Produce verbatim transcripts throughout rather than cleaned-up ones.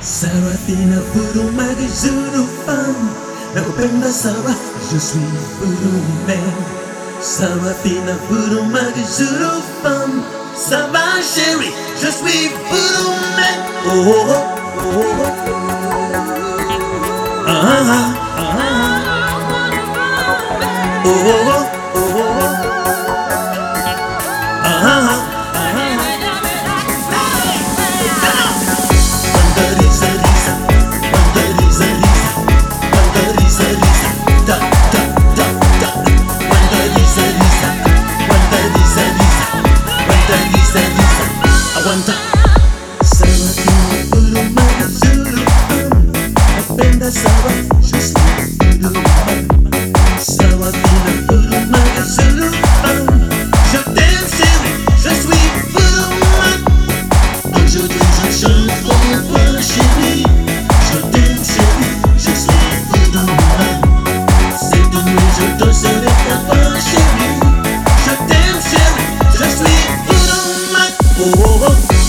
Sarafina Furumaga Zulu fan Nakupenda sawa Je suis Furumen Sarafina Furumaga Zulu fan Ça va chérie Je suis Furumen Oh oh oh oh oh Ah ah ah ah Oh oh oh oh oh Ah ah ah Aguanta Sarafina Furumaga Zulu Napenda sawa Je suis Furumen Sarafina Furumaga Zulu Je t'aime chérie Je suis Furumen Aujourd'hui je chante pour toi chérie Je t'aime chérie Je suis Furumen Cette nuit je danserai pour toi chérie Je t'aime chérie Je suis Furumen Oh oh oh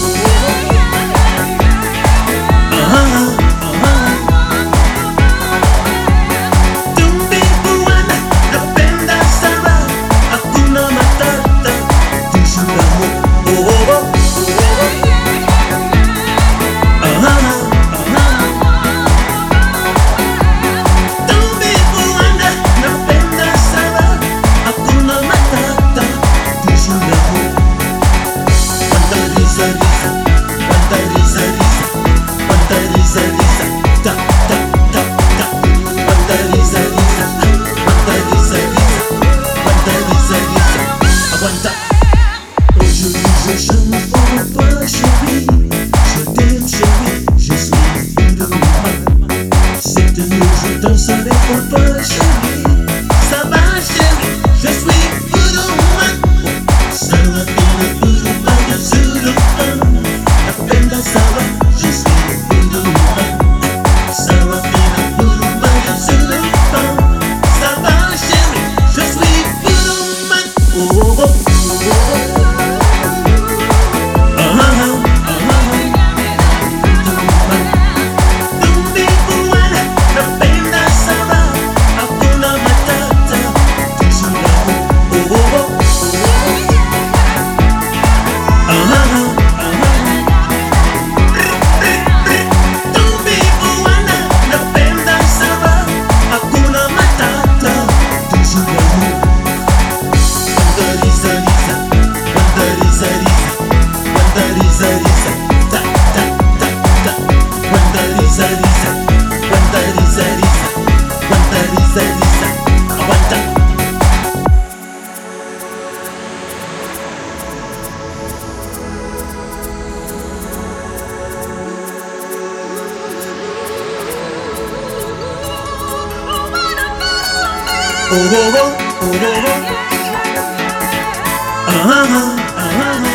Aujourd'hui je chante pour toi chérie Je t'aime chérie Je suis Furumen Cette nuit je danserai pour toi chérie Ça va chérie Je suis Furumen Sarafina Furumaga Zulu Napenda sawa Je suis Furumen Sarafina Furumaga Zulu Ça va chérie Je suis Furumen Oh oh oh Oh oh oh oh oh oh Ah ah ah ah